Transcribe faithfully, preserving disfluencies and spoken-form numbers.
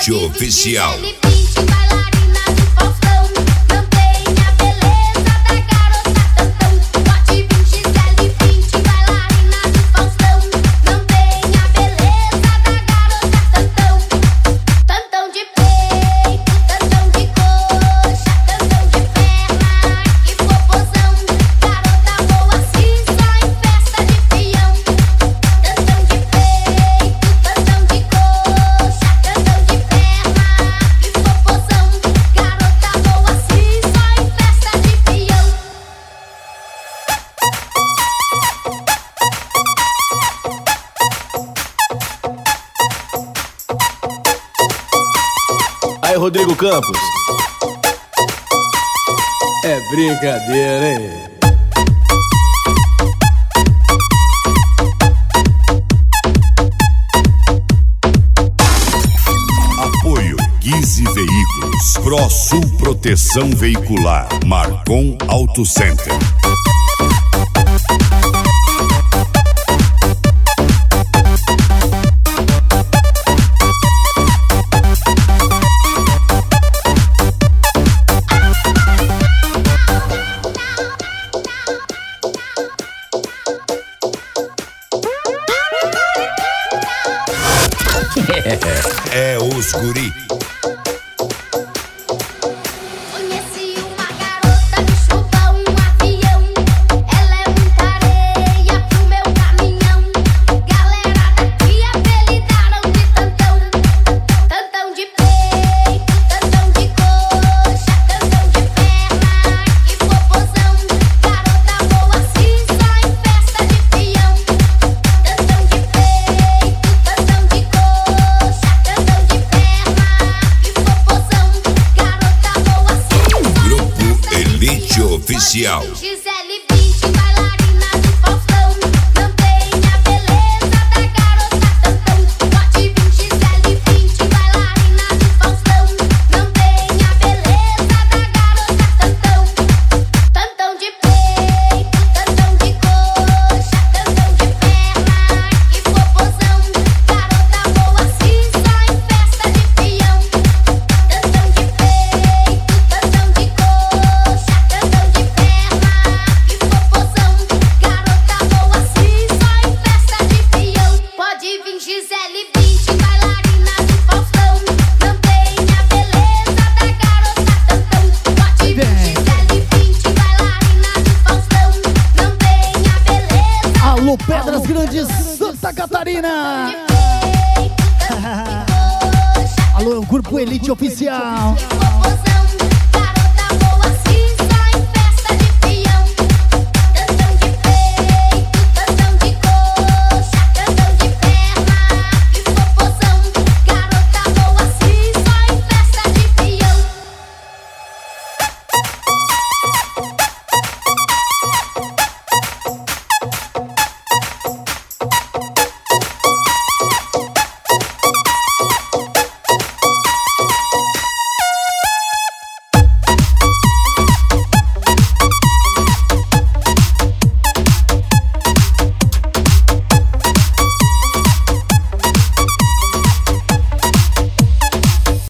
Elite Oficial. Aí, Rodrigo Campos. É brincadeira, hein? Apoio Guise Veículos, ProSul Proteção Veicular, Marcon Auto Center. É os guri. Conheci uma garota, me chupa um avião. Ela é muita areia pro meu caminhão. Galera daqui apelidaram de tantão. Tantão de peito, tantão de coxa, tantão de perna, que popozão. Garota boa assim só em festa de peão. Tantão de peito, tantão de coxa, tantão de perna, que popozão. Garota boa assim. Grupo Elite Oficial. Gisele Bündchen, bailarina do Faustão. Não tem a beleza da garota tantão. Pode vir Gisele Bündchen, bailarina do Faustão. Não tem a beleza da garota tantão. Tantão de peito, tantão de coxa, tantão de perna, que popozão. Garota boa assim só em festa de peão. Tantão de peito, tantão de coxa, tantão de perna, que popozão. Garota boa assim só em festa de peão. Pode vir Gisele Bündchen, bailarina do Faustão. Não tem a beleza da garota tantão. Pode vir Gisele Bündchen, bailarina do Faustão. Não tem a beleza. Alô, Pedras Grandes, Santa Catarina. Peito, tantão de coxa, Alô, Grupo Elite Oficial. que popozão.